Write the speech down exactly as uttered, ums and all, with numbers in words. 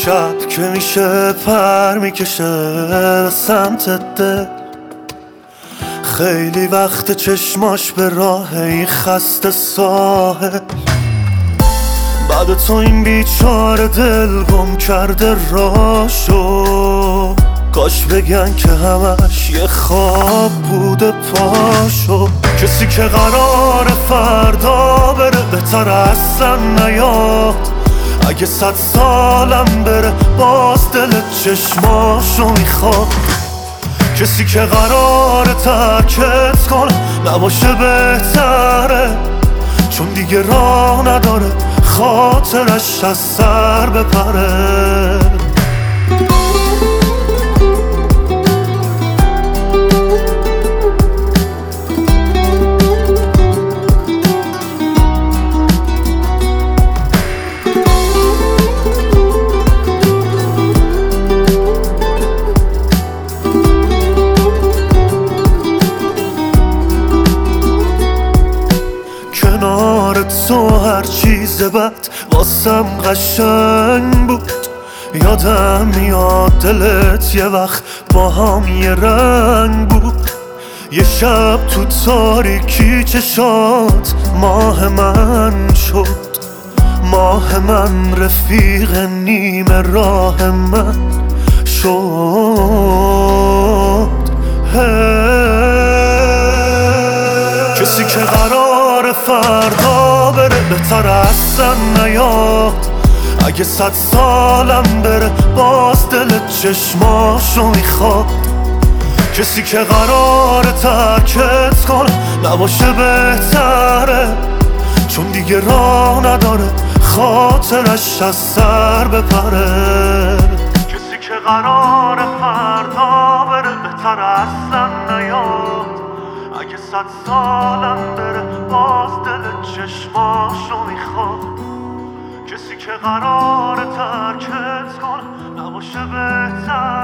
شب که میشه پر میکشه سمت ده، خیلی وقت چشماش به راه این خسته ساحل. بعد تو این بیچاره دل گم کرده راشو، کاش بگن که همش یه خواب بوده پاشو. کسی که قرار فردا بره بهتر اصلا نیاد، اگه صد سالم بره باز دل چشماشو میخواد. کسی که قرار ترکت کنه نباشه بهتره، چون دیگه راه نداره خاطرش از سر بپره. کنارت تو هر چیز بد واسم قشنگ بود، یادم میاد دلت یه وقت با هم یه رنگ بود. یه شب تو تاریکی چشات ماه من شد، ماه من رفیق نیمه راه من شد. کسی که قرار فردا بره بهتر اصلا نیاد، اگه صد سالم بره باز دل چشماشو میخواد. کسی که قرار ترکت کنه نباشه بهتره، چون دیگه راه نداره خاطرش از سر بپره. کسی که قرار فردا بره بهتر اصلا نیاد، اگه صد سالم بره باز دل چشماشو میخواد. کسی که قرار ترکت کنه نباشه بهتر،